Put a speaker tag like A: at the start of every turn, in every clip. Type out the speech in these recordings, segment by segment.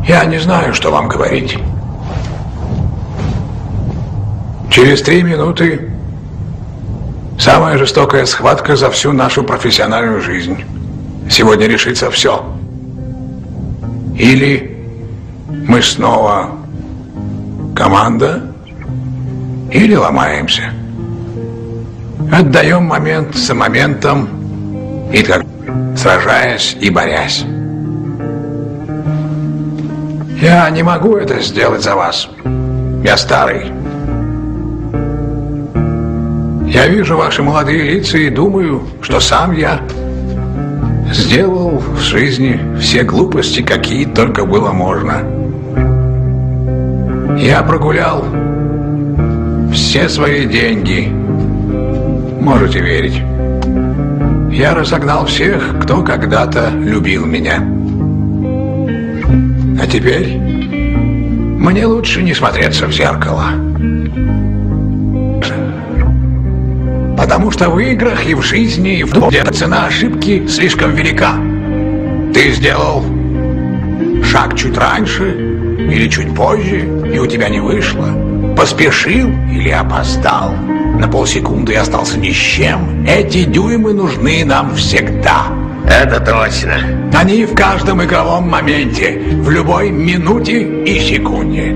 A: Я не знаю, что вам говорить. Через 3 минуты самая жестокая схватка за всю нашу профессиональную жизнь. Сегодня решится все. Или мы снова команда, или ломаемся. Отдаем момент за моментом, и как сражаясь и борясь. Я не могу это сделать за вас. Я старый. Я вижу ваши молодые лица и думаю, что сам я сделал в жизни все глупости, какие только было можно. Я прогулял все свои деньги. Можете верить. Я разогнал всех, кто когда-то любил меня. А теперь мне лучше не смотреться в зеркало. Потому что в играх и в жизни, и в доме цена ошибки слишком велика. Ты сделал шаг чуть раньше или чуть позже, и у тебя не вышло. Поспешил или опоздал. На полсекунды и остался ни с чем. Эти дюймы нужны нам всегда.
B: Это точно.
A: Они в каждом игровом моменте, в любой минуте и секунде.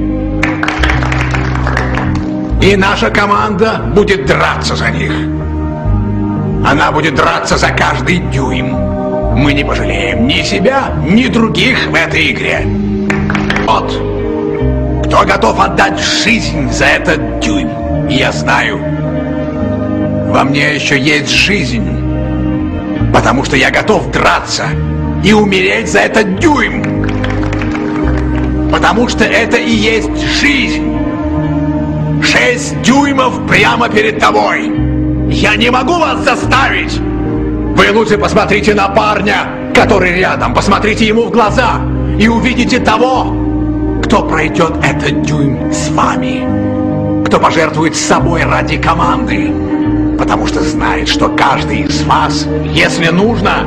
A: И наша команда будет драться за них. Она будет драться за каждый дюйм. Мы не пожалеем ни себя, ни других в этой игре. Вот. Кто готов отдать жизнь за этот дюйм? Я знаю, во мне еще есть жизнь. Потому что я готов драться и умереть за этот дюйм. Потому что это и есть жизнь. 6 дюймов прямо перед тобой. Я не могу вас заставить. Вы лучше посмотрите на парня, который рядом. Посмотрите ему в глаза и увидите того, кто пройдет этот дюйм с вами. Кто пожертвует собой ради команды. Потому что знает, что каждый из вас, если нужно,